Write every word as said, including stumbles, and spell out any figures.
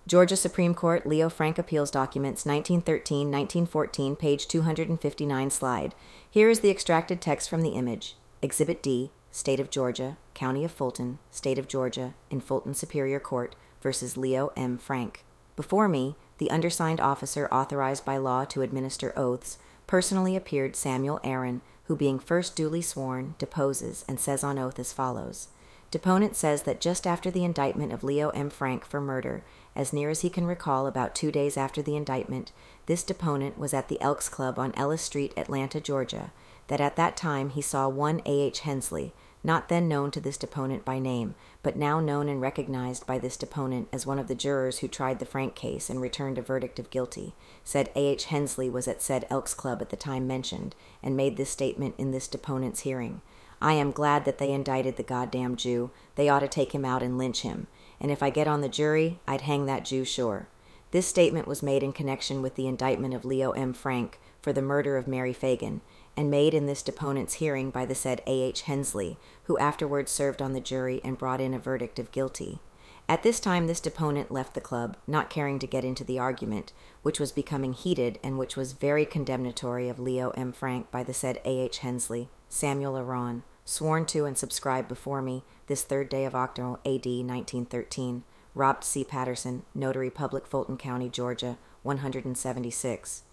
Georgia Supreme Court, Leo Frank Appeals Documents, nineteen thirteen to nineteen fourteen, page two hundred fifty-nine slide. Here is the extracted text from the image. Exhibit D, State of Georgia, County of Fulton, State of Georgia, in Fulton Superior Court, versus Leo M. Frank. Before me, the undersigned officer authorized by law to administer oaths, personally appeared Samuel Aaron, who being first duly sworn, deposes and says on oath as follows. Deponent says that just after the indictment of Leo M. Frank for murder, as near as he can recall about two days after the indictment, this deponent was at the Elks Club on Ellis Street, Atlanta, Georgia, that at that time he saw one A H Hensley, not then known to this deponent by name, but now known and recognized by this deponent as one of the jurors who tried the Frank case and returned a verdict of guilty. Said A H Hensley was at said Elks Club at the time mentioned, and made this statement in this deponent's hearing. I am glad that they indicted the goddamn Jew. They ought to take him out and lynch him. And if I get on the jury, I'd hang that Jew sure. This statement was made in connection with the indictment of Leo M. Frank for the murder of Mary Fagan, and made in this deponent's hearing by the said A H Hensley, who afterwards served on the jury and brought in a verdict of guilty. At this time this deponent left the club, not caring to get into the argument, which was becoming heated and which was very condemnatory of Leo M. Frank by the said A H Hensley, Samuel Aaron, sworn to and subscribed before me this third day of Octo A D nineteen thirteen, Robert C. Patterson, Notary Public, Fulton County, Georgia, one hundred seventy-six.